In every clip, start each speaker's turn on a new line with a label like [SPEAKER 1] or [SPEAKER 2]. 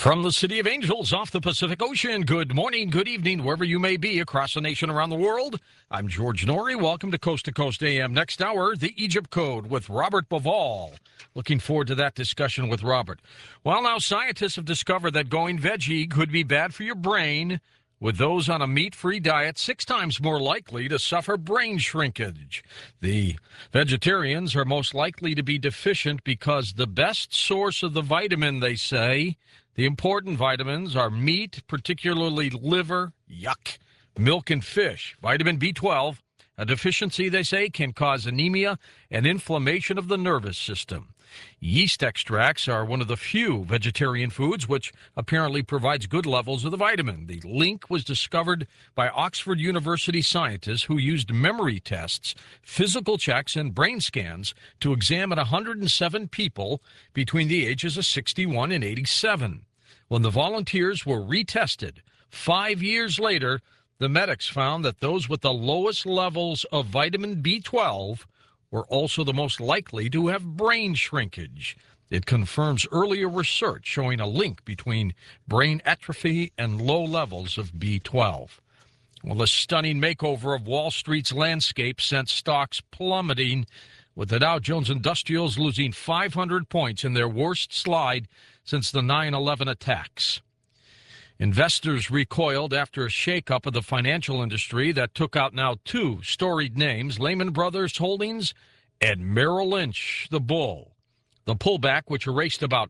[SPEAKER 1] From the City of Angels off the Pacific Ocean, good morning, good evening, wherever you may be across the nation, around the world. I'm George Norrie. Welcome to Coast AM. Next hour, the Egypt Code with Robert Bauval. Looking forward to that discussion with Robert. Well, now scientists have discovered that going veggie could be bad for your brain, with those on a meat-free diet 6 times more likely to suffer brain shrinkage. The vegetarians are most likely to be deficient because the best source of the vitamin, they say, the important vitamins, are meat, particularly liver, yuck, milk, and fish. Vitamin B12, a deficiency, they say, can cause anemia and inflammation of the nervous system. Yeast extracts are one of the few vegetarian foods which apparently provides good levels of the vitamin. The link was discovered by Oxford University scientists who used memory tests, physical checks, and brain scans to examine 107 people between the ages of 61 and 87. When the volunteers were retested 5 years later, the medics found that those with the lowest levels of vitamin B12 were also the most likely to have brain shrinkage. It confirms earlier research showing a link between brain atrophy and low levels of B12. Well, a stunning makeover of Wall Street's landscape sent stocks plummeting, with the Dow Jones Industrials losing 500 points in their worst slide since the 9/11 attacks. Investors recoiled after a shakeup of the financial industry that took out now 2 storied names, Lehman Brothers Holdings and Merrill Lynch, the bull. The pullback, which erased about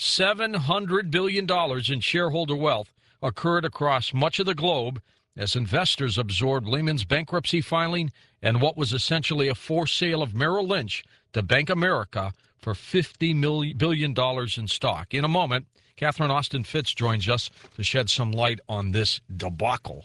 [SPEAKER 1] $700 billion in shareholder wealth, occurred across much of the globe as investors absorbed Lehman's bankruptcy filing and what was essentially a forced sale of Merrill Lynch to Bank of America for $50 billion in stock. In a moment, Catherine Austin Fitz joins us to shed some light on this debacle.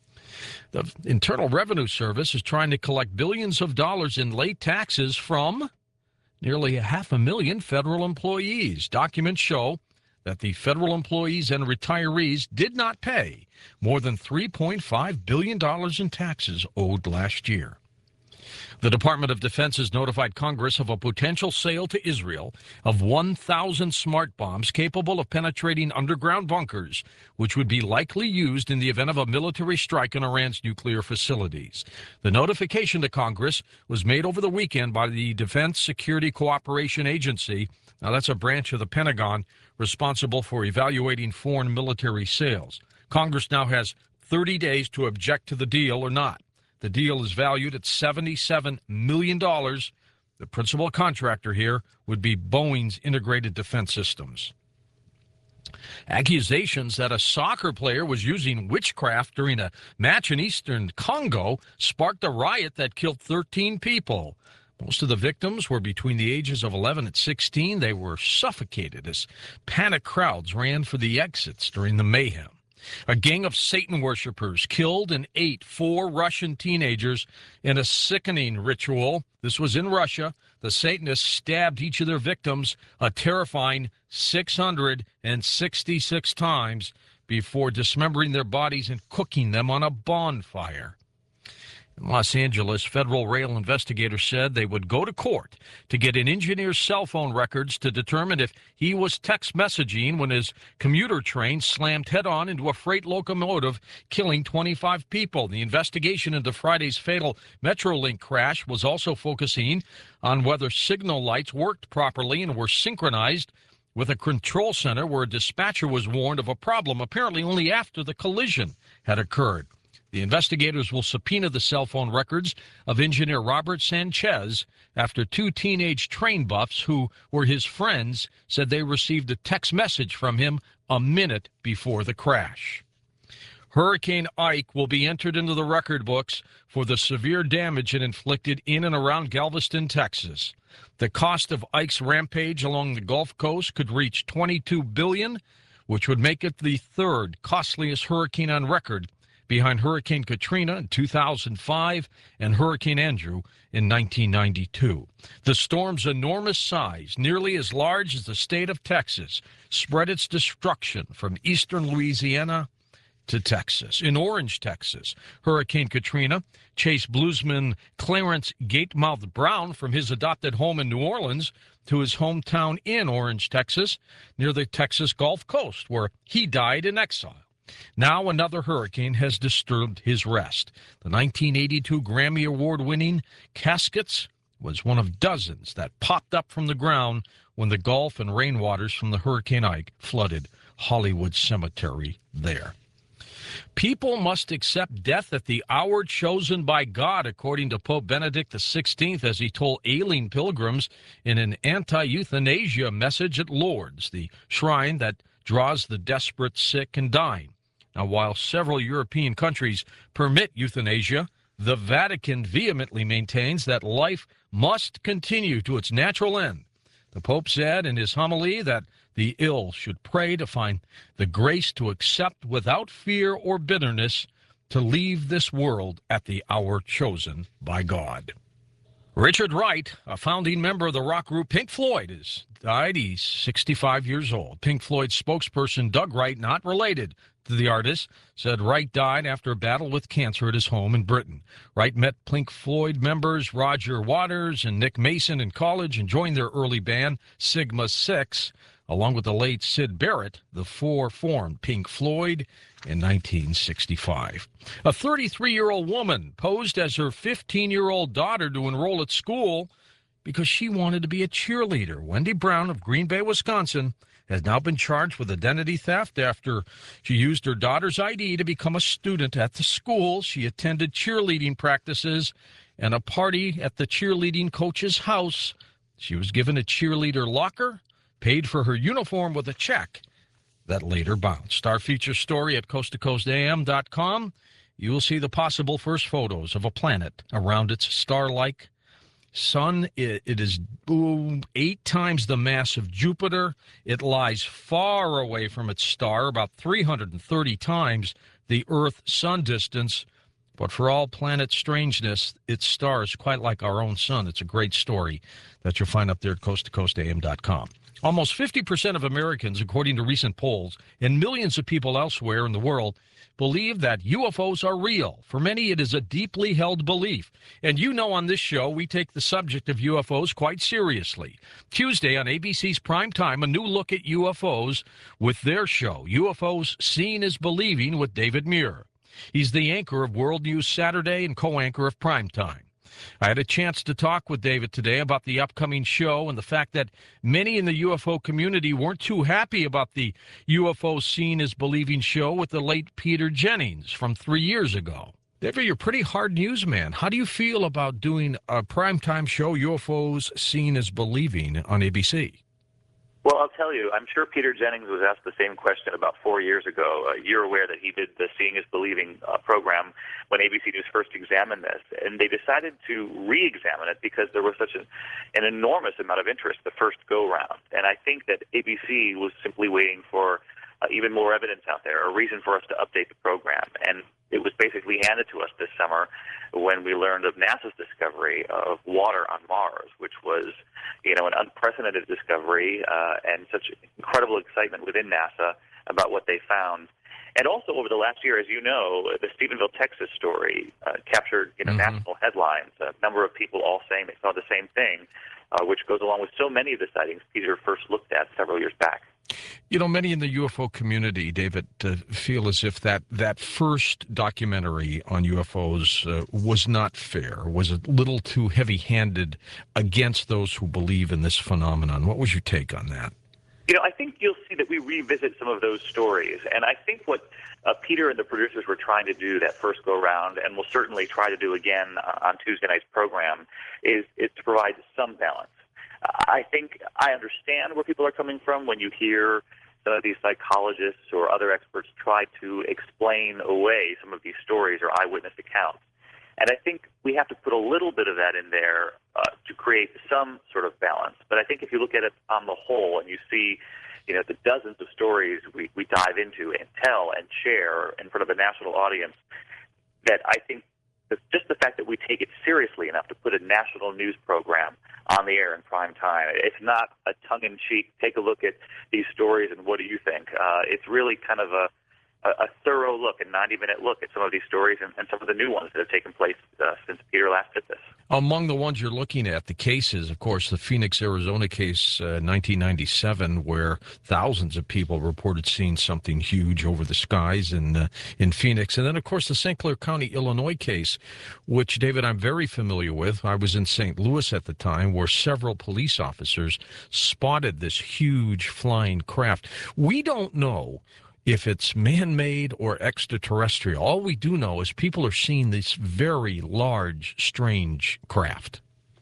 [SPEAKER 1] The Internal Revenue Service is trying to collect billions of dollars in late taxes from nearly 500,000 federal employees. Documents show that the federal employees and retirees did not pay more than $3.5 billion in taxes owed last year. The Department of Defense has notified Congress of a potential sale to Israel of 1,000 smart bombs capable of penetrating underground bunkers, which would be likely used in the event of a military strike on Iran's nuclear facilities. The notification to Congress was made over the weekend by the Defense Security Cooperation Agency. Now, that's a branch of the Pentagon responsible for evaluating foreign military sales. Congress now has 30 days to object to the deal or not. The deal is valued at $77 million. The principal contractor here would be Boeing's Integrated Defense Systems. Accusations that a soccer player was using witchcraft during a match in eastern Congo sparked a riot that killed 13 people. Most of the victims were between the ages of 11 and 16. They were suffocated as panicked crowds ran for the exits during the mayhem. A gang of Satan worshipers killed and ate 4 Russian teenagers in a sickening ritual. This was in Russia. The Satanists stabbed each of their victims a terrifying 666 times before dismembering their bodies and cooking them on a bonfire. In Los Angeles, federal rail investigators said they would go to court to get an engineer's cell phone records to determine if he was text messaging when his commuter train slammed head-on into a freight locomotive, killing 25 people. The investigation into Friday's fatal Metrolink crash was also focusing on whether signal lights worked properly and were synchronized with a control center where a dispatcher was warned of a problem apparently only after the collision had occurred. The investigators will subpoena the cell phone records of engineer Robert Sanchez after 2 teenage train buffs who were his friends said they received a text message from him a minute before the crash. Hurricane Ike will be entered into the record books for the severe damage it inflicted in and around Galveston, Texas. The cost of Ike's rampage along the Gulf Coast could reach $22 billion, which would make it the 3rd costliest hurricane on record, behind Hurricane Katrina in 2005 and Hurricane Andrew in 1992. The storm's enormous size, nearly as large as the state of Texas, spread its destruction from eastern Louisiana to Texas. In Orange, Texas, Hurricane Katrina chased bluesman Clarence Gatemouth Brown from his adopted home in New Orleans to his hometown in Orange, Texas, near the Texas Gulf Coast, where he died in exile. Now another hurricane has disturbed his rest. The 1982 Grammy Award-winning Caskets was one of dozens that popped up from the ground when the Gulf and rainwaters from the Hurricane Ike flooded Hollywood Cemetery there. People must accept death at the hour chosen by God, according to Pope Benedict XVI, as he told ailing pilgrims in an anti-euthanasia message at Lourdes, the shrine that draws the desperate, sick, and dying. Now, while several European countries permit euthanasia, the Vatican vehemently maintains that life must continue to its natural end. The Pope said in his homily that the ill should pray to find the grace to accept without fear or bitterness to leave this world at the hour chosen by God. Richard Wright, a founding member of the rock group Pink Floyd, has died. He's 65 years old. Pink Floyd spokesperson Doug Wright, not related to the artist, said Wright died after a battle with cancer at his home in Britain. Wright met Pink Floyd members Roger Waters and Nick Mason in college and joined their early band, Sigma 6. Along with the late Syd Barrett, the four formed Pink Floyd in 1965. A 33-year-old woman posed as her 15-year-old daughter to enroll at school because she wanted to be a cheerleader. Wendy Brown of Green Bay, Wisconsin, has now been charged with identity theft after she used her daughter's ID to become a student at the school. She attended cheerleading practices and a party at the cheerleading coach's house. She was given a cheerleader locker, paid for her uniform with a check that later bounced. Our feature story at coasttocoastam.com. You will see the possible first photos of a planet around its star-like sun. It is 8 times the mass of Jupiter. It lies far away from its star, about 330 times the Earth-Sun distance. But for all planet strangeness, its star is quite like our own sun. It's a great story that you'll find up there at coasttocoastam.com. Almost 50% of Americans, according to recent polls, and millions of people elsewhere in the world, believe that UFOs are real. For many, it is a deeply held belief. And you know, on this show, we take the subject of UFOs quite seriously. Tuesday on ABC's Prime Time, a new look at UFOs with their show, UFOs Seen as Believing, with David Muir. He's the anchor of World News Saturday and co-anchor of Prime Time. I had a chance to talk with David today about the upcoming show and the fact that many in the UFO community weren't too happy about the UFO Seen as Believing show with the late Peter Jennings from 3 years ago. David, you're a pretty hard newsman. How do you feel about doing a primetime show, UFOs Seen as Believing, on ABC?
[SPEAKER 2] Well, I'll tell you, I'm sure Peter Jennings was asked the same question about 4 years ago. You're aware that he did the Seeing is Believing program when ABC News first examined this, and they decided to re-examine it because there was such an enormous amount of interest the first go-round. And I think that ABC was simply waiting for even more evidence out there, a reason for us to update the program. And it was basically handed to us this summer when we learned of NASA's discovery of water on Mars, which was, an unprecedented discovery and such incredible excitement within NASA about what they found. And also over the last year, as you know, the Stephenville, Texas story captured national headlines. A number of people all saying they saw the same thing, which goes along with so many of the sightings Peter first looked at several years back.
[SPEAKER 1] Many in the UFO community, David, feel as if that first documentary on UFOs was not fair, was a little too heavy-handed against those who believe in this phenomenon. What was your take on that?
[SPEAKER 2] I think you'll see that we revisit some of those stories. And I think what Peter and the producers were trying to do that first go-round, and will certainly try to do again on Tuesday night's program, is to provide some balance. I think I understand where people are coming from when you hear some of these psychologists or other experts try to explain away some of these stories or eyewitness accounts. And I think we have to put a little bit of that in there to create some sort of balance. But I think if you look at it on the whole and you see, the dozens of stories we dive into and tell and share in front of a national audience, that I think just the fact that we take it seriously enough to put a national news program on the air in prime time. It's not a tongue-in-cheek, take a look at these stories and what do you think? It's really kind of a thorough look, a 90-minute look at some of these stories and some of the new ones that have taken place since Peter last did this.
[SPEAKER 1] Among the ones you're looking at, the cases, of course, the Phoenix, Arizona case, 1997, where thousands of people reported seeing something huge over the skies in Phoenix. And then, of course, the St. Clair County, Illinois case, which, David, I'm very familiar with. I was in St. Louis at the time, where several police officers spotted this huge flying craft. We don't know if it's man-made or extraterrestrial. All we do know is people are seeing this very large, strange craft.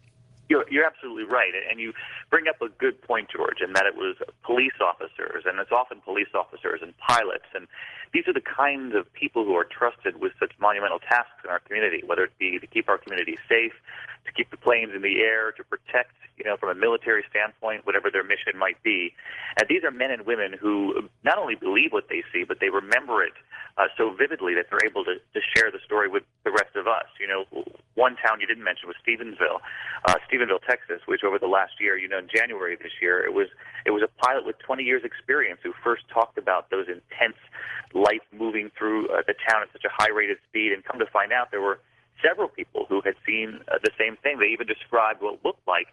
[SPEAKER 2] You're absolutely right, and you bring up a good point, George, in that it was police officers, and it's often police officers and pilots, and these are the kinds of people who are trusted with such monumental tasks in our community, whether it be to keep our community safe, to keep the planes in the air, to protect, from a military standpoint, whatever their mission might be. And these are men and women who not only believe what they see, but they remember it so vividly that they're able to share the story with the rest of us. One town you didn't mention was Stephenville, Texas, which over the last year, in January of this year, it was a pilot with 20 years experience who first talked about those intense lights moving through the town at such a high rate of speed, and come to find out there were several people who had seen the same thing. They even described what looked like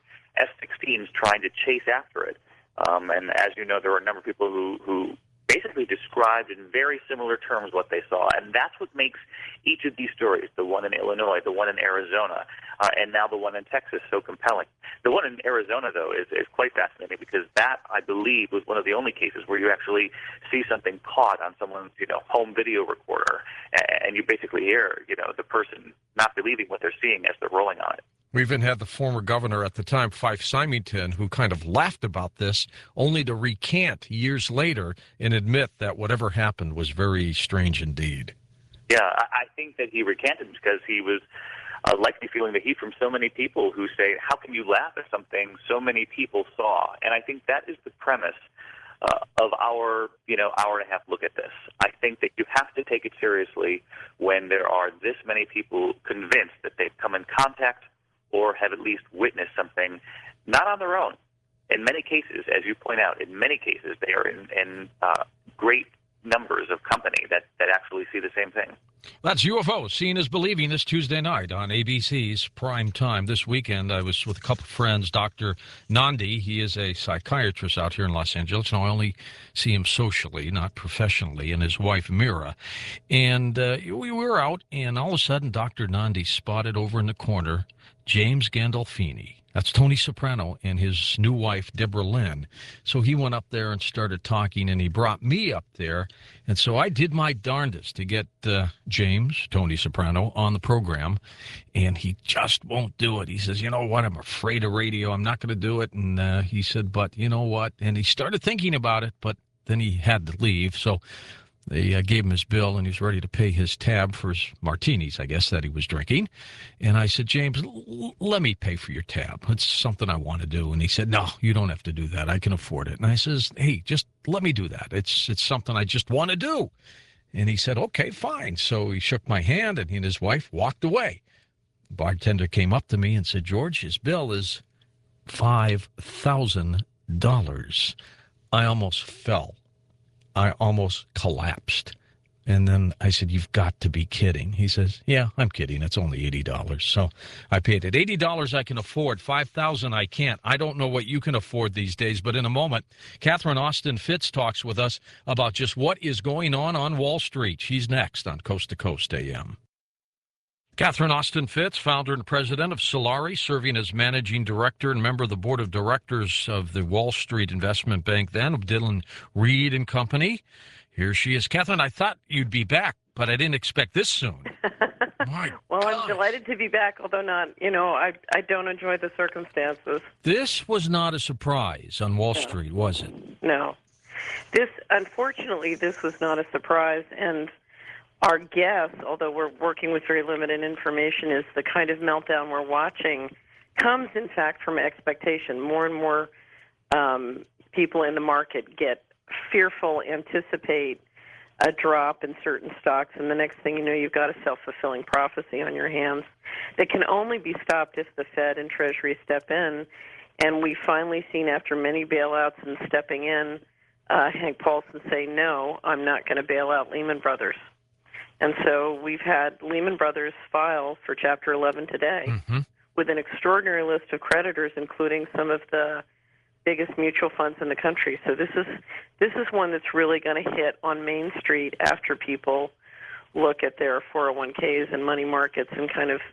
[SPEAKER 2] F-16s trying to chase after it. And as you know, there were a number of people who basically described in very similar terms what they saw. And that's what makes each of these stories, the one in Illinois, the one in Arizona, and now the one in Texas, so compelling. The one in Arizona, though, is quite fascinating because that, I believe, was one of the only cases where you actually see something caught on someone's, home video recorder, and you basically hear, the person not believing what they're seeing as they're rolling on it.
[SPEAKER 1] We even had the former governor at the time, Fife Symington, who kind of laughed about this, only to recant years later and admit that whatever happened was very strange indeed.
[SPEAKER 2] Yeah, I think that he recanted because he was likely feeling the heat from so many people who say, how can you laugh at something so many people saw? And I think that is the premise of our, hour and a half look at this. I think that you have to take it seriously when there are this many people convinced that they've come in contact or have at least witnessed something, not on their own. In many cases, as you point out, in many cases, they are in great numbers of company that actually see the same thing.
[SPEAKER 1] That's UFO, Seeing is Believing, this Tuesday night on ABC's Prime Time. This weekend, I was with a couple of friends, Dr. Nandi. He is a psychiatrist out here in Los Angeles. Now, I only see him socially, not professionally, and his wife, Mira. And we were out, and all of a sudden, Dr. Nandi spotted over in the corner James Gandolfini. That's Tony Soprano and his new wife, Deborah Lynn. So he went up there and started talking, and he brought me up there. And so I did my darndest to get James, Tony Soprano, on the program, and he just won't do it. He says, you know what, I'm afraid of radio. I'm not going to do it. And he said, but you know what? And he started thinking about it, but then he had to leave. So they gave him his bill, and he was ready to pay his tab for his martinis, I guess, that he was drinking. And I said, James, let me pay for your tab. It's something I want to do. And he said, no, you don't have to do that. I can afford it. And I says, hey, just let me do that. It's something I just want to do. And he said, okay, fine. So he shook my hand, and he and his wife walked away. The bartender came up to me and said, George, his bill is $5,000. I almost fell. I almost collapsed. And then I said, you've got to be kidding. He says, yeah, I'm kidding. It's only $80. So I paid it. $80 I can afford. $5,000 I can't. I don't know what you can afford these days. But in a moment, Catherine Austin Fitts talks with us about just what is going on Wall Street. She's next on Coast to Coast AM. Catherine Austin Fitts, founder and president of Solari, serving as managing director and member of the board of directors of the Wall Street Investment Bank, then of Dillon Reed and Company. Here she is. Catherine, I thought you'd be back, but I didn't expect this soon.
[SPEAKER 3] Well, I'm delighted to be back, although not, I don't enjoy the circumstances.
[SPEAKER 1] This was not a surprise on Wall Street, was it?
[SPEAKER 3] No. Unfortunately, this was not a surprise, and our guess, although we're working with very limited information, is the kind of meltdown we're watching comes, in fact, from expectation. More and more people in the market get fearful, anticipate a drop in certain stocks, and the next thing you know, you've got a self-fulfilling prophecy on your hands that can only be stopped if the Fed and Treasury step in. And we've finally seen, after many bailouts and stepping in, Hank Paulson say, no, I'm not going to bail out Lehman Brothers. And so we've had Lehman Brothers file for Chapter 11 today, with an extraordinary list of creditors, including some of the biggest mutual funds in the country. So this is one that's really going to hit on Main Street after people look at their 401ks and money markets and kind of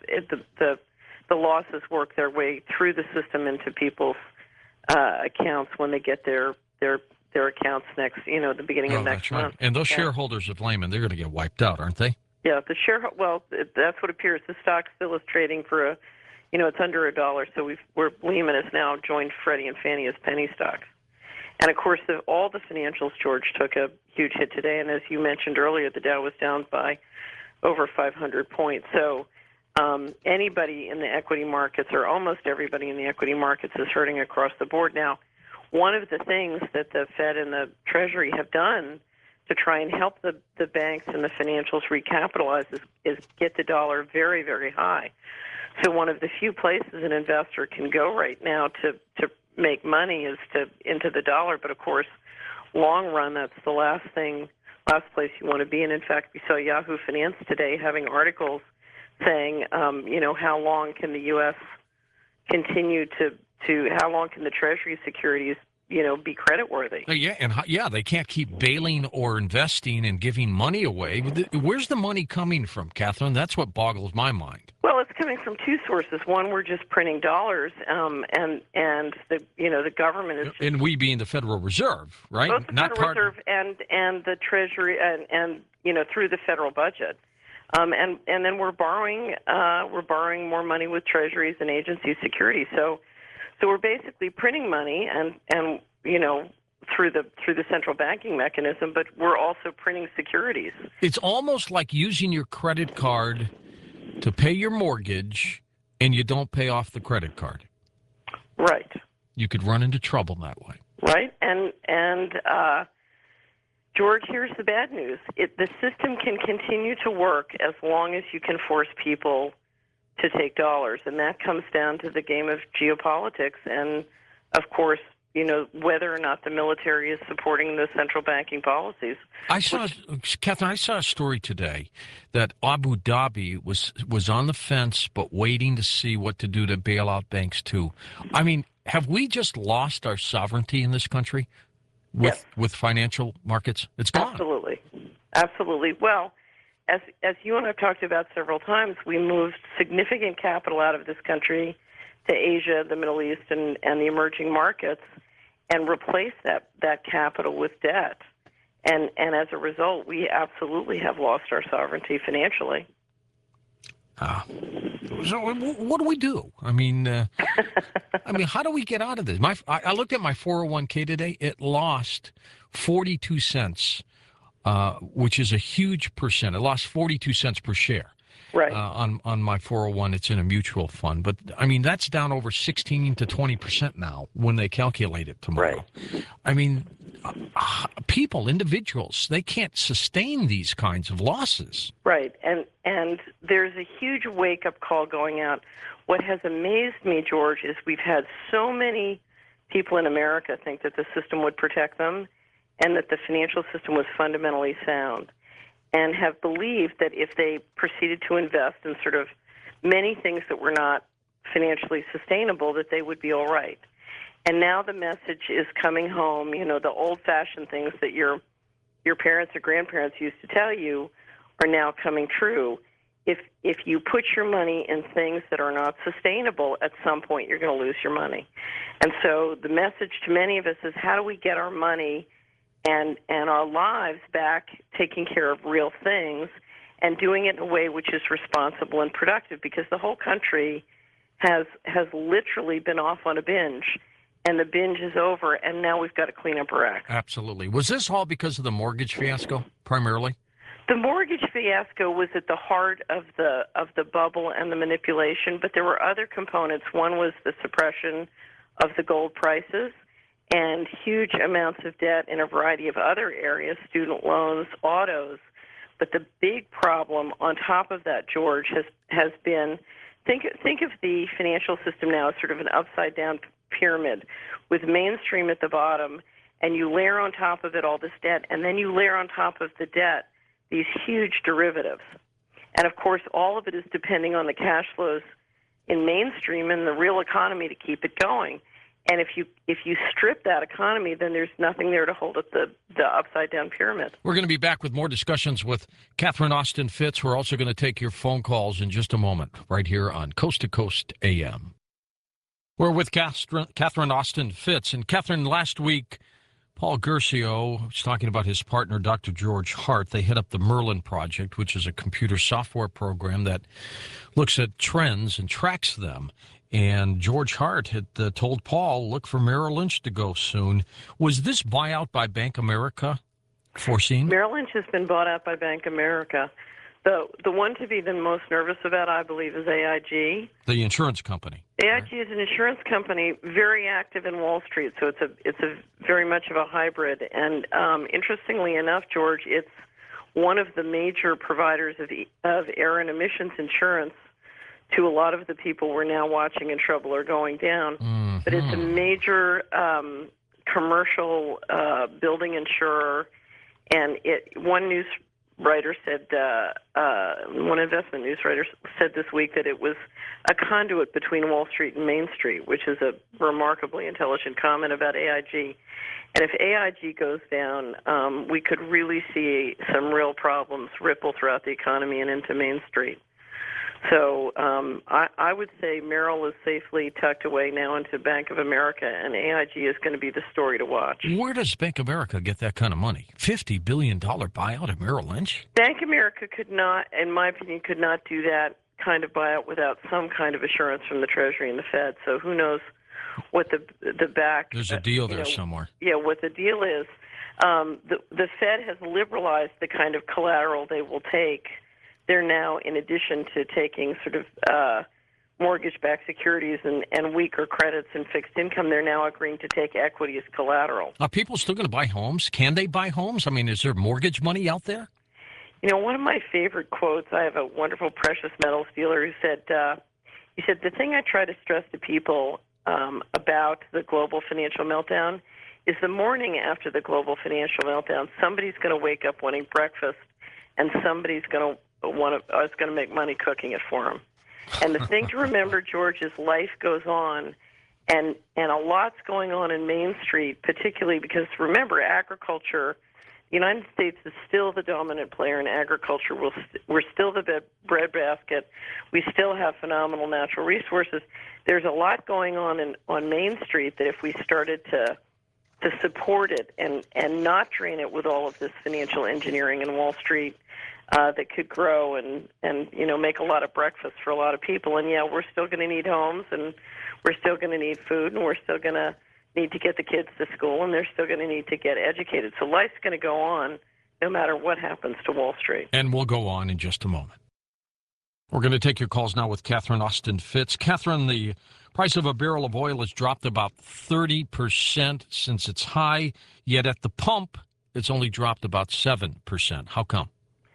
[SPEAKER 3] the losses work their way through the system into people's accounts when they get their accounts next, the beginning of next
[SPEAKER 1] that's right.
[SPEAKER 3] month.
[SPEAKER 1] And those shareholders of Lehman, they're going to get wiped out, aren't they?
[SPEAKER 3] Yeah, that's what appears. The stock still is trading for it's under $1. So Lehman has now joined Freddie and Fannie as penny stocks. And of course, all the financials, George, took a huge hit today. And as you mentioned earlier, the Dow was down by over 500 points. So anybody in the equity markets, or almost everybody in the equity markets, is hurting across the board. Now, one of the things that the Fed and the Treasury have done to try and help the banks and the financials recapitalize is get the dollar very, very high. So one of the few places an investor can go right now to make money is into the dollar. But of course, long run, that's the last place you want to be. And in fact, we saw Yahoo Finance today having articles saying, how long can the U.S. continue how long can the Treasury securities be creditworthy?
[SPEAKER 1] They can't keep bailing or investing and giving money away. Where's the money coming from, Catherine? That's what boggles my mind.
[SPEAKER 3] Well, it's coming from two sources. One, we're just printing dollars, and the government is.
[SPEAKER 1] And we being the Federal Reserve, right?
[SPEAKER 3] Both the Federal Reserve and the Treasury, and through the federal budget. And then we're borrowing more money with treasuries and agency securities. So we're basically printing money and through the central banking mechanism, but we're also printing securities.
[SPEAKER 1] It's almost like using your credit card to pay your mortgage, and you don't pay off the credit card.
[SPEAKER 3] Right.
[SPEAKER 1] You could run into trouble that way.
[SPEAKER 3] Right. And George, here's the bad news. The system can continue to work as long as you can force people to take dollars, and that comes down to the game of geopolitics and, of course, whether or not the military is supporting the central banking policies.
[SPEAKER 1] Catherine, I saw a story today that Abu Dhabi was on the fence but waiting to see what to do to bail out banks too. I mean, have we just lost our sovereignty in this country with financial markets? It's gone.
[SPEAKER 3] Absolutely. Well, as you and I have talked about several times, we moved significant capital out of this country to Asia, the Middle East, and the emerging markets, and replaced that capital with debt. And as a result, we absolutely have lost our sovereignty financially.
[SPEAKER 1] So what do we do? I mean, how do we get out of this? I looked at my 401k today. It lost 42 cents, which is a huge percent. It lost 42 cents per share.
[SPEAKER 3] Right.
[SPEAKER 1] On my 401, it's in a mutual fund. But, I mean, that's down over 16 to 20% now when they calculate it tomorrow.
[SPEAKER 3] Right.
[SPEAKER 1] I mean, individuals, they can't sustain these kinds of losses.
[SPEAKER 3] Right. And there's a huge wake-up call going out. What has amazed me, George, is we've had so many people in America think that the system would protect them and that the financial system was fundamentally sound, and have believed that if they proceeded to invest in sort of many things that were not financially sustainable, that they would be all right. And now the message is coming home, the old-fashioned things that your parents or grandparents used to tell you are now coming true. If you put your money in things that are not sustainable, at some point you're going to lose your money. And so the message to many of us is, how do we get our money and our lives back taking care of real things and doing it in a way which is responsible and productive? Because the whole country has literally been off on a binge, and the binge is over, and now we've got to clean up our act.
[SPEAKER 1] Absolutely. Was this all because of the mortgage fiasco, primarily?
[SPEAKER 3] The mortgage fiasco was at the heart of the bubble and the manipulation, but there were other components. One was the suppression of the gold prices and huge amounts of debt in a variety of other areas, student loans, autos. But the big problem on top of that, George, has been, think of the financial system now as sort of an upside-down pyramid with mainstream at the bottom, and you layer on top of it all this debt, and then you layer on top of the debt these huge derivatives. And, of course, all of it is depending on the cash flows in mainstream and the real economy to keep it going. And if you strip that economy, then there's nothing there to hold up the upside down pyramid.
[SPEAKER 1] We're going to be back with more discussions with Catherine Austin Fitts. We're also going to take your phone calls in just a moment, right here on Coast to Coast AM. We're with Catherine Austin Fitts. And Catherine, last week, Paul Gersio was talking about his partner, Dr. George Hart. They head up the Merlin Project, which is a computer software program that looks at trends and tracks them. And George Hart had told Paul, look for Merrill Lynch to go soon. Was this buyout by Bank America foreseen?
[SPEAKER 3] Merrill Lynch has been bought out by Bank America. The one to be the most nervous about, I believe, is AIG.
[SPEAKER 1] The insurance company.
[SPEAKER 3] AIG is an insurance company, very active in Wall Street, so it's a very much of a hybrid. And interestingly enough, George, it's one of the major providers of air and emissions insurance to a lot of the people we're now watching in trouble or going down. Mm-hmm. But it's a major commercial building insurer, and one investment news writer said this week that it was a conduit between Wall Street and Main Street, which is a remarkably intelligent comment about AIG. And if AIG goes down, we could really see some real problems ripple throughout the economy and into Main Street. So I would say Merrill is safely tucked away now into Bank of America, and AIG is going to be the story to watch.
[SPEAKER 1] Where does Bank of America get that kind of money? $50 billion buyout of Merrill Lynch?
[SPEAKER 3] Bank of America could not, in my opinion, could not do that kind of buyout without some kind of assurance from the Treasury and the Fed. So who knows what the back...
[SPEAKER 1] There's a deal there somewhere.
[SPEAKER 3] Yeah, what the deal is. The Fed has liberalized the kind of collateral they will take. They're now, in addition to taking sort of mortgage-backed securities and weaker credits and fixed income, they're now agreeing to take equity as collateral.
[SPEAKER 1] Are people still going to buy homes? Can they buy homes? I mean, is there mortgage money out there?
[SPEAKER 3] You know, one of my favorite quotes, I have a wonderful precious metals dealer who said, the thing I try to stress to people about the global financial meltdown is the morning after the global financial meltdown, somebody's going to wake up wanting breakfast, and somebody's going to make money cooking it for them. And the thing to remember, George, is life goes on, and a lot's going on in Main Street, particularly because, remember, agriculture, the United States is still the dominant player in agriculture. We're still the breadbasket. We still have phenomenal natural resources. There's a lot going on Main Street that if we started to support it and not drain it with all of this financial engineering in Wall Street, that could grow and make a lot of breakfast for a lot of people. And yeah, we're still going to need homes, and we're still going to need food, and we're still going to need to get the kids to school, and they're still going to need to get educated. So life's going to go on no matter what happens to Wall Street.
[SPEAKER 1] And we'll go on in just a moment. We're going to take your calls now with Catherine Austin Fitts. Catherine, the price of a barrel of oil has dropped about 30% since its high, yet at the pump, it's only dropped about 7%. How come?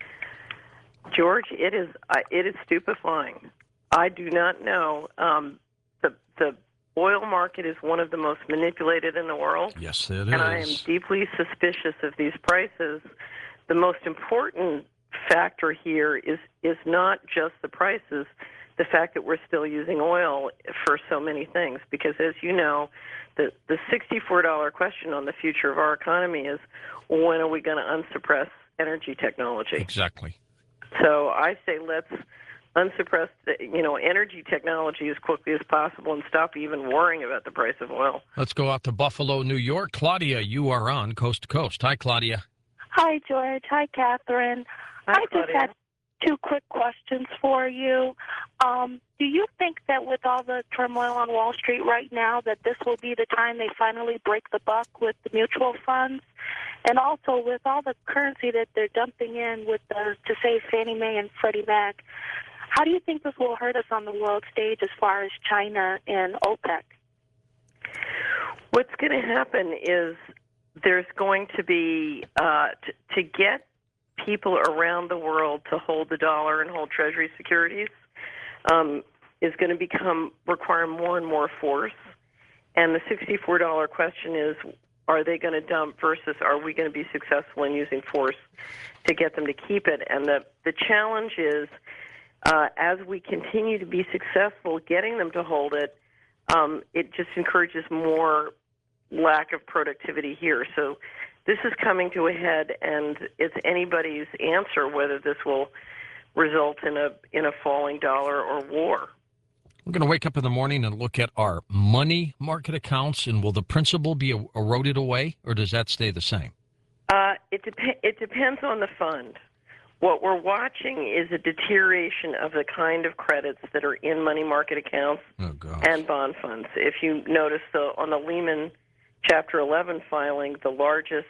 [SPEAKER 3] George, it is stupefying. I do not know. The oil market is one of the most manipulated in the world.
[SPEAKER 1] Yes, it is.
[SPEAKER 3] And I am deeply suspicious of these prices. The most important factor here is not just the prices, the fact that we're still using oil for so many things. Because as you know, the $64 question on the future of our economy is, when are we going to unsuppress energy technology?
[SPEAKER 1] Exactly.
[SPEAKER 3] So I say let's unsuppress energy technology as quickly as possible and stop even worrying about the price of oil.
[SPEAKER 1] Let's go out to Buffalo, New York. Claudia, you are on Coast to Coast. Hi, Claudia.
[SPEAKER 4] Hi, George. Hi, Catherine.
[SPEAKER 3] Hi,
[SPEAKER 4] I just had two quick questions for you. Do you think that with all the turmoil on Wall Street right now, that this will be the time they finally break the buck with the mutual funds? And also with all the currency that they're dumping in to say Fannie Mae and Freddie Mac, how do you think this will hurt us on the world stage as far as China and OPEC?
[SPEAKER 3] What's going to happen is there's going to be, to get people around the world to hold the dollar and hold Treasury securities is going to require more and more force. And the $64 question is, are they going to dump versus are we going to be successful in using force to get them to keep it? And the challenge is As we continue to be successful getting them to hold it, it just encourages more lack of productivity here. So this is coming to a head, and it's anybody's answer whether this will result in a falling dollar or war.
[SPEAKER 1] We're going to wake up in the morning and look at our money market accounts, and will the principal be eroded away, or does that stay the same?
[SPEAKER 3] It depends on the fund. What we're watching is a deterioration of the kind of credits that are in money market accounts and bond funds. If you notice, on the Lehman Chapter 11 filing, the largest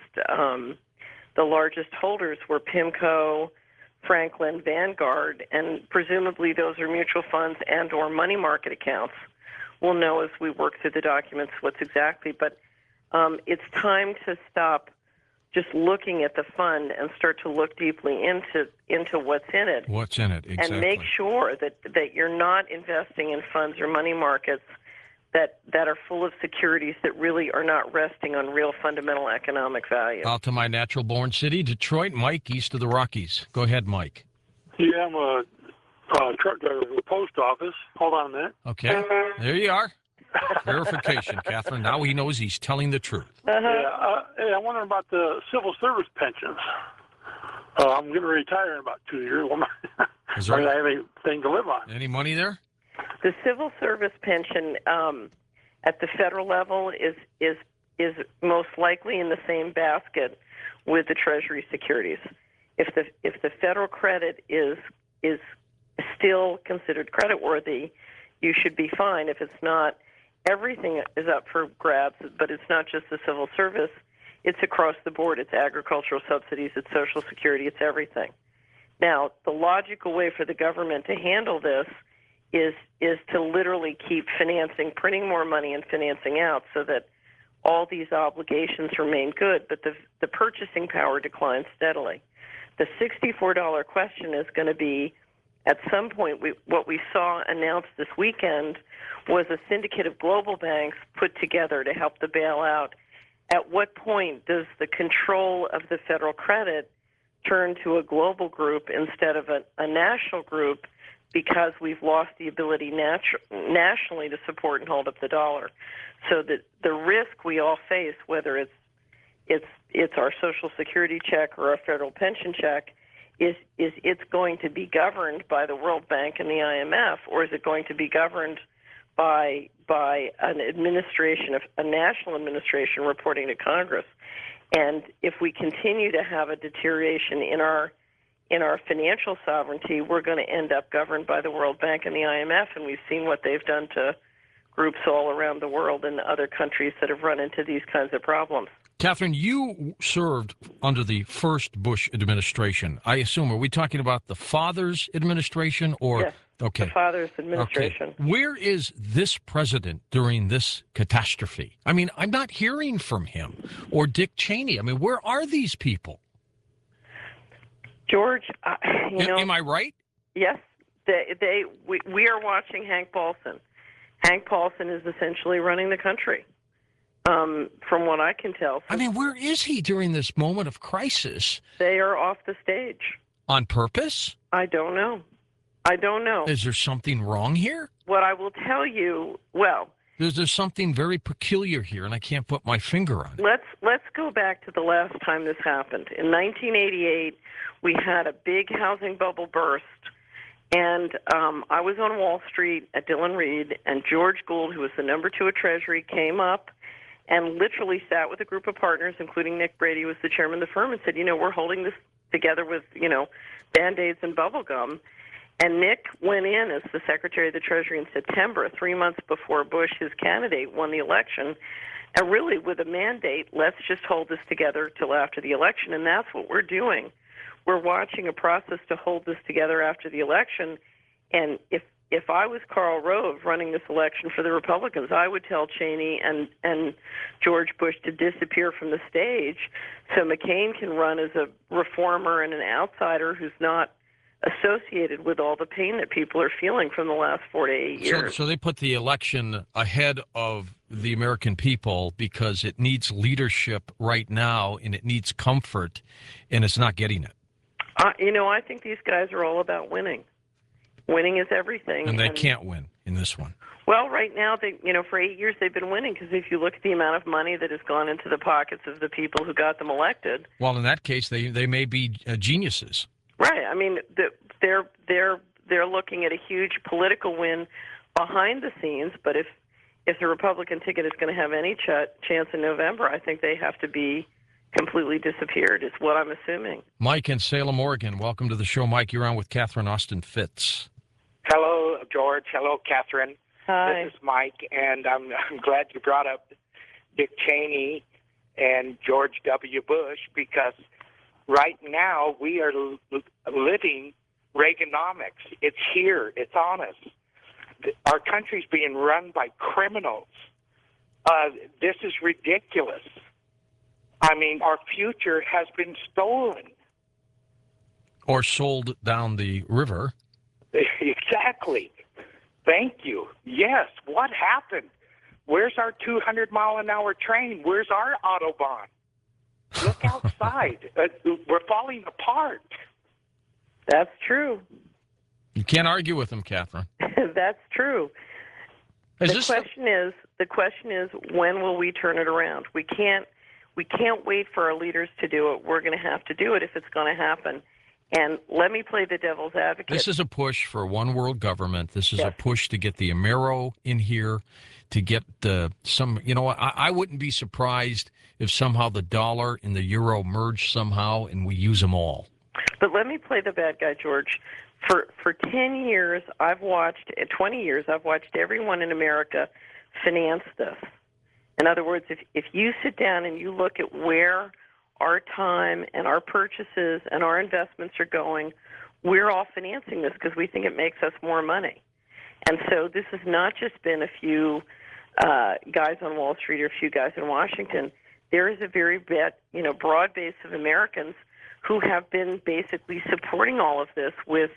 [SPEAKER 3] holders were PIMCO, Franklin, Vanguard, and presumably those are mutual funds and or money market accounts. We'll know as we work through the documents what's exactly, but it's time to stop just looking at the fund and start to look deeply into what's in it.
[SPEAKER 1] What's in it, exactly.
[SPEAKER 3] And make sure that you're not investing in funds or money markets that are full of securities that really are not resting on real fundamental economic value.
[SPEAKER 1] Out to my natural-born city, Detroit. Mike, east of the Rockies. Go ahead, Mike.
[SPEAKER 5] Yeah, I'm a truck driver for the post office. Hold on a minute.
[SPEAKER 1] Okay, there you are. Verification, Catherine. Now he knows he's telling the truth.
[SPEAKER 5] Hey, I'm wondering about the civil service pensions. I'm going to retire in about 2 years.
[SPEAKER 1] Is there
[SPEAKER 5] I have anything to live on?
[SPEAKER 1] any money there?
[SPEAKER 3] The civil service pension at the federal level is most likely in the same basket with the Treasury securities. If the federal credit is still considered creditworthy, you should be fine. If it's not, everything is up for grabs. But it's not just the civil service; it's across the board. It's agricultural subsidies, it's Social Security, it's everything. Now, the logical way for the government to handle this is to literally keep financing, printing more money and financing out so that all these obligations remain good, but the purchasing power declines steadily. The $64 question is going to be, at some point, what we saw announced this weekend was a syndicate of global banks put together to help the bailout. At what point does the control of the federal credit turn to a global group instead of a national group, because we've lost the ability nationally to support and hold up the dollar? So the risk we all face, whether it's our Social Security check or our federal pension check, is it's going to be governed by the World Bank and the IMF, or is it going to be governed by an administration, a national administration reporting to Congress? And if we continue to have a deterioration in our financial sovereignty, we're going to end up governed by the World Bank and the IMF, and we've seen what they've done to groups all around the world and other countries that have run into these kinds of problems.
[SPEAKER 1] Catherine, you served under the first Bush administration. I assume, are we talking about the father's administration or?
[SPEAKER 3] Yes,
[SPEAKER 1] okay.
[SPEAKER 3] The father's administration.
[SPEAKER 1] Okay. Where is this president during this catastrophe? I mean, I'm not hearing from him or Dick Cheney. I mean, where are these people?
[SPEAKER 3] George,
[SPEAKER 1] am I right?
[SPEAKER 3] Yes, we are watching Hank Paulson. Hank Paulson is essentially running the country, from what I can tell.
[SPEAKER 1] I mean, where is he during this moment of crisis?
[SPEAKER 3] They are off the stage.
[SPEAKER 1] On purpose?
[SPEAKER 3] I don't know.
[SPEAKER 1] Is there something wrong here?
[SPEAKER 3] What I will tell you,
[SPEAKER 1] there's something very peculiar here, and I can't put my finger on it.
[SPEAKER 3] Let's go back to the last time this happened. In 1988, we had a big housing bubble burst, and I was on Wall Street at Dillon Reed, and George Gould, who was the number 2 at Treasury, came up and literally sat with a group of partners, including Nick Brady, who was the chairman of the firm, and said, we're holding this together with, Band-Aids and bubble gum. And Nick went in as the Secretary of the Treasury in September, 3 months before Bush, his candidate, won the election, and really with a mandate, let's just hold this together till after the election, and that's what we're doing. We're watching a process to hold this together after the election, and if I was Karl Rove running this election for the Republicans, I would tell Cheney and George Bush to disappear from the stage so McCain can run as a reformer and an outsider who's not associated with all the pain that people are feeling from the last 4 to 8 years.
[SPEAKER 1] So they put the election ahead of the American people because it needs leadership right now and it needs comfort, and it's not getting it.
[SPEAKER 3] I think these guys are all about winning. Winning is everything.
[SPEAKER 1] And they can't win in this one.
[SPEAKER 3] Well, right now, for 8 years they've been winning because if you look at the amount of money that has gone into the pockets of the people who got them elected.
[SPEAKER 1] Well, in that case, they may be geniuses.
[SPEAKER 3] Right. I mean, they're looking at a huge political win behind the scenes, but if the Republican ticket is going to have any chance in November, I think they have to be completely disappeared, is what I'm assuming.
[SPEAKER 1] Mike in Salem, Oregon. Welcome to the show, Mike. You're on with Catherine Austin Fitts.
[SPEAKER 6] Hello, George. Hello, Catherine.
[SPEAKER 3] Hi.
[SPEAKER 6] This is Mike, and I'm glad you brought up Dick Cheney and George W. Bush because right now we are living Reaganomics. It's here. It's on us. Our country's being run by criminals. This is ridiculous. I mean, our future has been stolen.
[SPEAKER 1] Or sold down the river.
[SPEAKER 6] Exactly. Thank you. Yes. What happened? Where's our 200-mile-an-hour train? Where's our Autobahn? Look outside. We're falling apart.
[SPEAKER 3] That's true.
[SPEAKER 1] You can't argue with them, Catherine.
[SPEAKER 3] That's true. The question is, when will we turn it around? We can't wait for our leaders to do it. We're going to have to do it if it's going to happen. And let me play the devil's advocate.
[SPEAKER 1] This is a push for one world government. This is a push to get the Amero in here, to get I wouldn't be surprised if somehow the dollar and the euro merge somehow and we use them all.
[SPEAKER 3] But let me play the bad guy, George. For 10 years, 20 years, I've watched everyone in America finance this. In other words, if you sit down and you look at where our time and our purchases and our investments are going, we're all financing this because we think it makes us more money. And so this has not just been a few guys on Wall Street or a few guys in Washington. There is a very broad base of Americans who have been basically supporting all of this with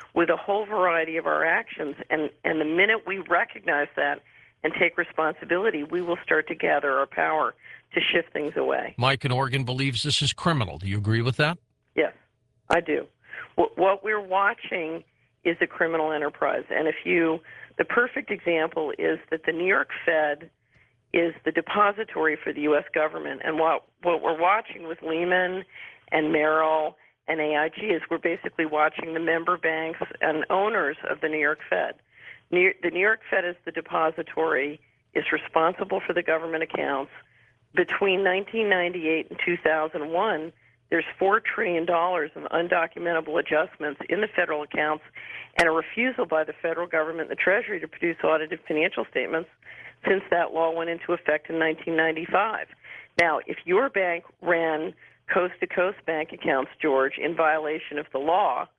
[SPEAKER 3] a whole variety of our actions. And the minute we recognize that and take responsibility, we will start to gather our power to shift things away.
[SPEAKER 1] Mike in Oregon believes this is criminal. Do you agree with that?
[SPEAKER 3] Yes, I do. What we're watching is a criminal enterprise. And the perfect example is that the New York Fed is the depository for the U.S. government. And what we're watching with Lehman and Merrill and AIG is we're basically watching the member banks and owners of the New York Fed. The New York Fed is the depository, is responsible for the government accounts. Between 1998 and 2001, there's $4 trillion of undocumentable adjustments in the federal accounts and a refusal by the federal government and the Treasury to produce audited financial statements since that law went into effect in 1995. Now, if your bank ran coast-to-coast bank accounts, George, in violation of the law,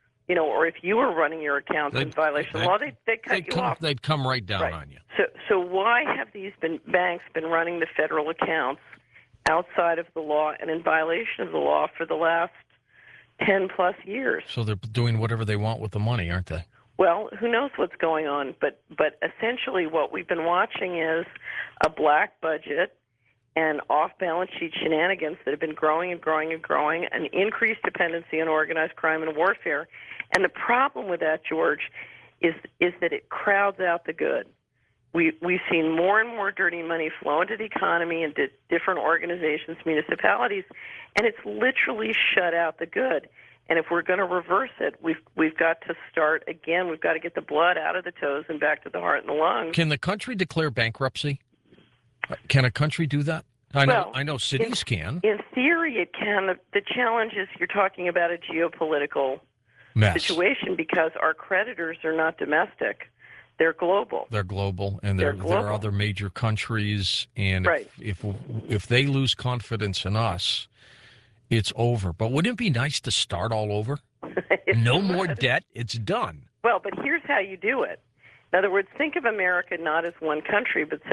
[SPEAKER 3] or if you were running your accounts in violation of the law, they'd cut you off.
[SPEAKER 1] They'd come right down on you.
[SPEAKER 3] So why have these banks been running the federal accounts outside of the law and in violation of the law for the last 10-plus years?
[SPEAKER 1] So they're doing whatever they want with the money, aren't they?
[SPEAKER 3] Well, who knows what's going on, but essentially what we've been watching is a black budget and off-balance sheet shenanigans that have been growing and growing and growing, an increased dependency on organized crime and warfare. And the problem with that, George, is that it crowds out the good. We've seen more and more dirty money flow into the economy and different organizations, municipalities, and it's literally shut out the good. And if we're going to reverse it, we've got to start again. We've got to get the blood out of the toes and back to the heart and the lungs.
[SPEAKER 1] Can the country declare bankruptcy? Can a country do that? I know cities can.
[SPEAKER 3] In theory, it can. The challenge is you're talking about a geopolitical situation because our creditors are not domestic. They're global.
[SPEAKER 1] They're global, and there are other major countries. And
[SPEAKER 3] right.
[SPEAKER 1] if they lose confidence in us, it's over. But wouldn't it be nice to start all over? No more debt. It's done.
[SPEAKER 3] Well, but here's how you do it. In other words, think of America not as one country, but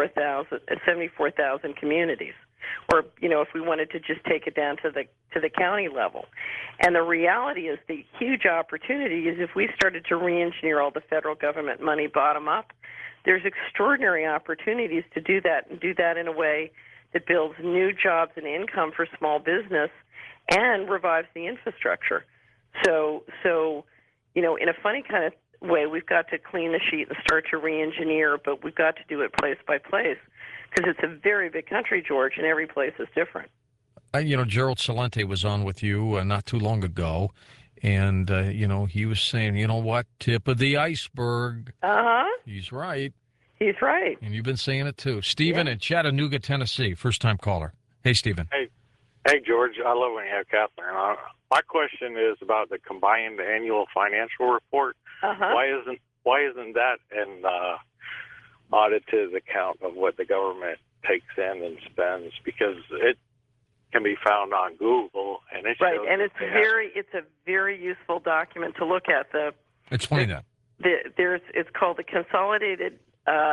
[SPEAKER 3] 74,000 communities. Or, if we wanted to just take it down to the county level. And the reality is the huge opportunity is if we started to re-engineer all the federal government money bottom up, there's extraordinary opportunities to do that and do that in a way that builds new jobs and income for small business and revives the infrastructure. So in a funny kind of way, we've got to clean the sheet and start to re-engineer, but we've got to do it place by place because it's a very big country, George, and every place is different.
[SPEAKER 1] Gerald Celente was on with you not too long ago, and, he was saying, you know what, tip of the iceberg.
[SPEAKER 3] Uh-huh.
[SPEAKER 1] He's right.
[SPEAKER 3] He's right.
[SPEAKER 1] And you've been saying it, too. Stephen in Chattanooga, Tennessee, first-time caller. Hey, Stephen.
[SPEAKER 7] Hey, George. I love when you have Catherine on. My question is about the combined annual financial report.
[SPEAKER 3] Uh-huh.
[SPEAKER 7] Why isn't that an audited account of what the government takes in and spends? Because it can be found on Google, and it
[SPEAKER 3] right,
[SPEAKER 7] shows
[SPEAKER 3] and
[SPEAKER 7] it's
[SPEAKER 3] a very useful document to look at.
[SPEAKER 1] Explain that.
[SPEAKER 3] It's called the consolidated.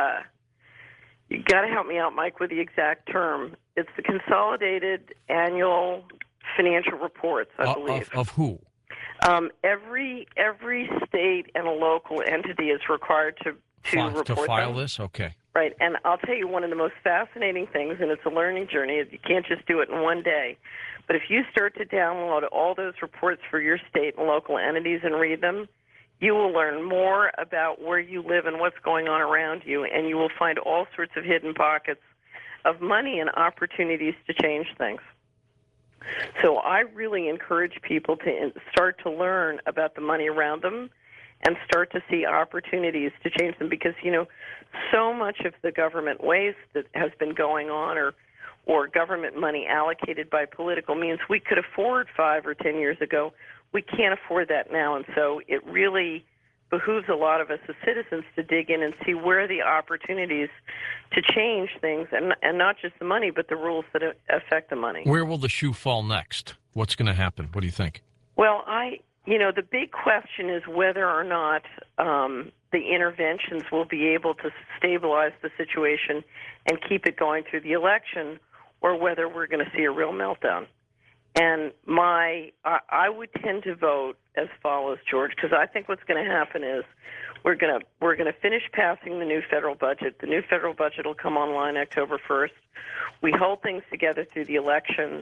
[SPEAKER 3] You got to help me out, Mike, with the exact term. It's the consolidated annual financial reports, I believe.
[SPEAKER 1] Of who?
[SPEAKER 3] Every state and a local entity is required to report
[SPEAKER 1] to file
[SPEAKER 3] them.
[SPEAKER 1] this. Okay.
[SPEAKER 3] Right, and I'll tell you one of the most fascinating things, and it's a learning journey. You can't just do it in one day. But if you start to download all those reports for your state and local entities and read them, you will learn more about where you live and what's going on around you, and you will find all sorts of hidden pockets of money and opportunities to change things. So I really encourage people to start to learn about the money around them and start to see opportunities to change them because, so much of the government waste that has been going on or government money allocated by political means we could afford 5 or 10 years ago. We can't afford that now, and so it really behooves a lot of us as citizens to dig in and see where are the opportunities to change things, and not just the money, but the rules that affect the money.
[SPEAKER 1] Where will the shoe fall next? What's going to happen? What do you think?
[SPEAKER 3] Well, the big question is whether or not the interventions will be able to stabilize the situation and keep it going through the election, or whether we're going to see a real meltdown. And I would tend to vote as follows, George, because I think what's going to happen is we're going to finish passing the new federal budget. The new federal budget will come online October 1st. We hold things together through the election,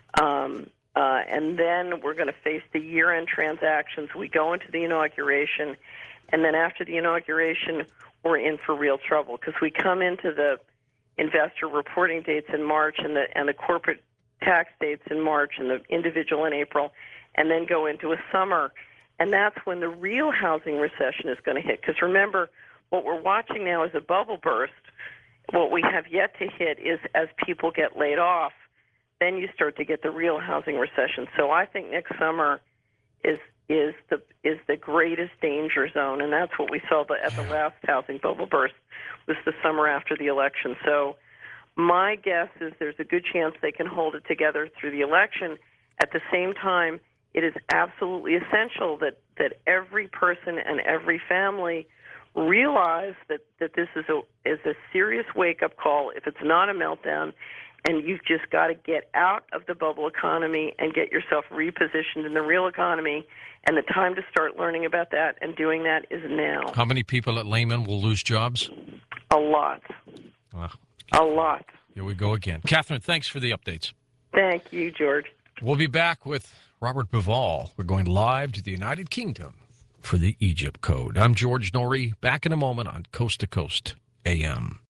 [SPEAKER 3] and then we're going to face the year-end transactions. We go into the inauguration, and then after the inauguration, we're in for real trouble because we come into the investor reporting dates in March and the corporate tax dates in March and the individual in April, and then go into a summer. And that's when the real housing recession is going to hit. Because remember, what we're watching now is a bubble burst. What we have yet to hit is as people get laid off, then you start to get the real housing recession. So I think next summer is the greatest danger zone, and that's what we saw at the last housing bubble burst, was the summer after the election. So my guess is there's a good chance they can hold it together through the election. At the same time, it is absolutely essential that every person and every family realize that this is a serious wake-up call if it's not a meltdown, and you've just got to get out of the bubble economy and get yourself repositioned in the real economy, and the time to start learning about that and doing that is now.
[SPEAKER 1] How many people at Lehman will lose jobs?
[SPEAKER 3] A lot. A lot.
[SPEAKER 1] Here we go again. Catherine, thanks for the updates.
[SPEAKER 3] Thank you, George.
[SPEAKER 1] We'll be back with Robert Bivol. We're going live to the United Kingdom for the Egypt Code. I'm George Norrie, back in a moment on Coast to Coast AM.